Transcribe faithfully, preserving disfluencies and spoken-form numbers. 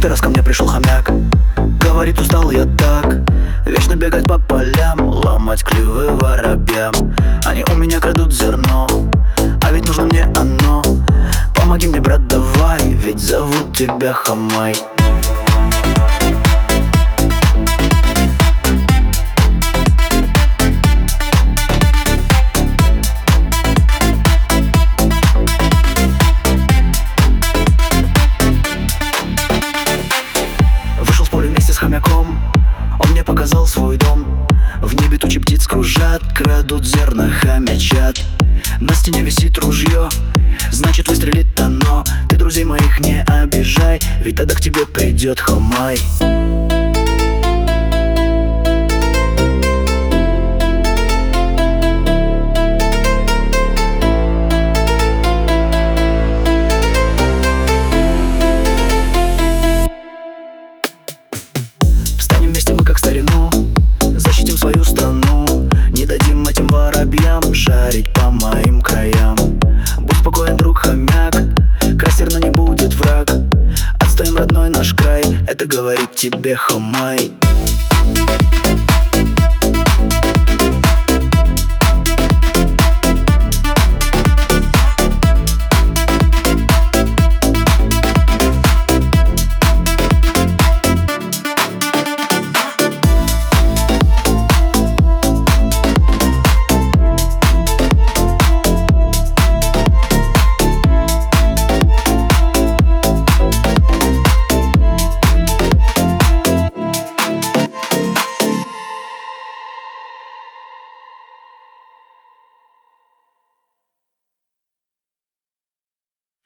Как-то раз ко мне пришел хомяк, говорит, устал я так вечно бегать по полям, ломать клювы воробьям. Они у меня крадут зерно, а ведь нужно мне оно. Помоги мне, брат, давай, ведь зовут тебя Хамай. Вышел с поля вместе с хомяком, он мне показал свой дом. В небе тучи птиц кружат, крадут зерна, хомячат. На стене висит ружье, значит выстрелит оно. Ты друзей моих не обижай, ведь тогда к тебе придет Хамай. Встанем вместе мы, как в старину, защитим свою страну. Не дадим этим воробьям шарить по моим краям. Будь спокоен, друг хомяк, край равно не будет враг. Отстоим родной наш край, это говорит тебе Хамай.